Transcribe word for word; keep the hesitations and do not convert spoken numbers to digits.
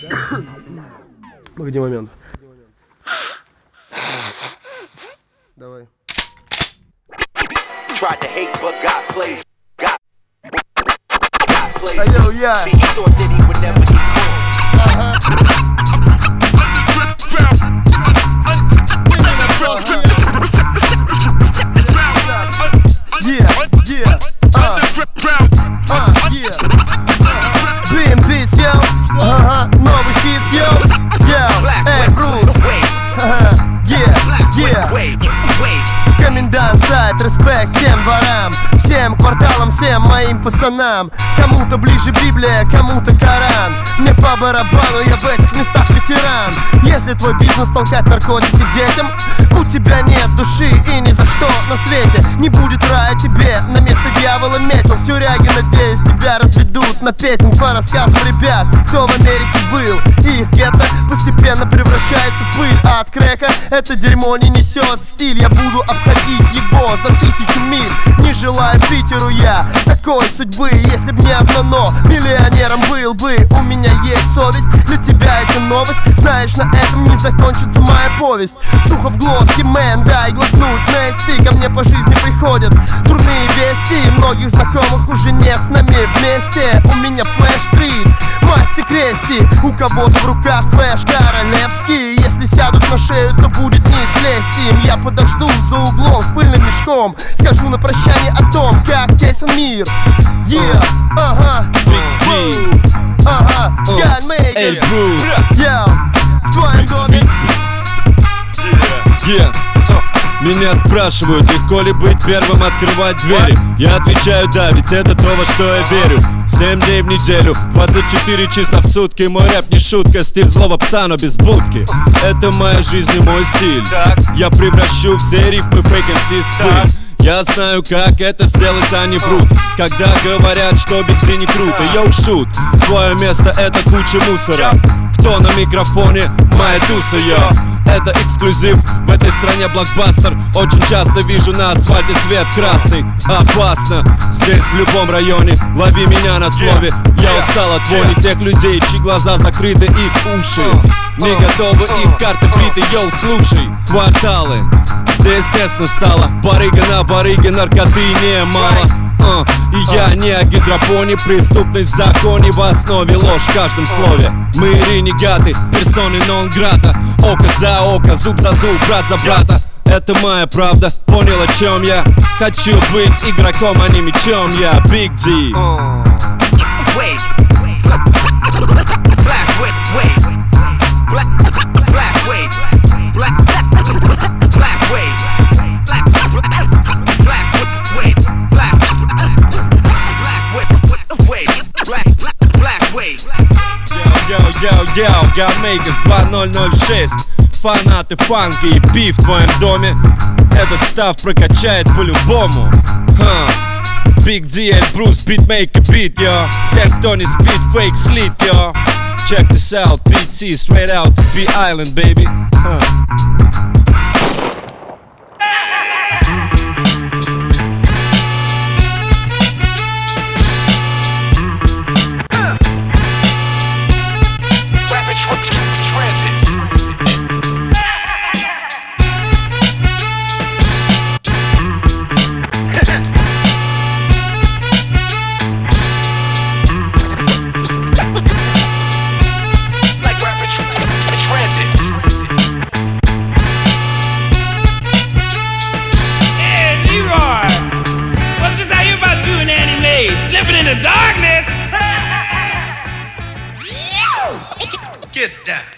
Погоди момент. Давай. Алло, я. Yeah, yeah, uh, uh, yeah. Бим бит, йоу, ага, новый хит, йоу, йоу, эй, Брус, ага, yeah, yeah. Комендант сайт, респект всем ворам, всем кварталам, всем моим пацанам. Кому-то ближе Библия, кому-то Коран. Мне по барабану, я в этих местах ветеран. Если твой бизнес толкать наркотики детям, у тебя нет души и ни за что на свете не будет рая тебе. На место дьявола метил в тюряге, надеюсь, тебя разведут на песен по рассказам ребят, кто в Америке был. И их гетто постепенно превращается в пыль, а от крека это дерьмо не несет стиль. Я буду обходить его за тысячу миль. Не желаю Питеру я такой судьбы, если б не одно но. Миллионером был бы, у меня есть совесть. Для тебя это новость, знаешь, на этом не закончится моя повесть. Сухо в глотке, мэн, дай глотнуть Нести. Ко мне по жизни приходят дурные вести, многих знакомых уже нет с нами вместе. У меня флэш-стрит, масти крести, у кого-то в руках флэш королевский. Если сядут на шею, то будет не слезть им. Я подожду за углом с пыльным мешком, скажу на прощание о том, как тесен мир. Yeah, ага, ага, God make it. Yo, в твоем доме. Yeah. Меня спрашивают, легко ли быть первым открывать двери. Я отвечаю да, ведь это то, во что я верю. Семь дней в неделю, двадцать четыре часа в сутки. Мой рэп не шутка, стиль злого пса, но без будки. Это моя жизнь и мой стиль. Я превращу все рифмы фейк эм си в пыль. Я знаю, как это сделать, они врут, когда говорят, что Биг Ди не круто. Йоу, шут, твое место это куча мусора. Кто на микрофоне? Моя туса, йо. Это эксклюзив, в этой стране блокбастер. Очень часто вижу на асфальте цвет красный. Опасно, здесь в любом районе. Лови меня на слове. Я устал от вони тех людей, чьи глаза закрыты, их уши не готовы, их карты бриты. Йоу, слушай, кварталы, здесь тесно стало. Барыга на барыге, наркоты немало. Uh, и я не о гидропоне, преступность в законе, в основе ложь в каждом слове. Мы ренегаты, персоны нон-грата. Око за око, зуб за зуб, брат за брата. Это моя правда, понял, о чем я? Хочу быть игроком, а не мячом. Я Биг Ди. Йоу-йоу-йоу, Гамейгас два ноль ноль шесть. Фанаты фанка и пи в твоем доме. Этот став прокачает по-любому. Биг Ди, Эль Брус, битмейкер, бит, йо. Всем, кто не спит, фейк слит, йо. Check this out, би ти, straight out to B-Island, baby. Huh.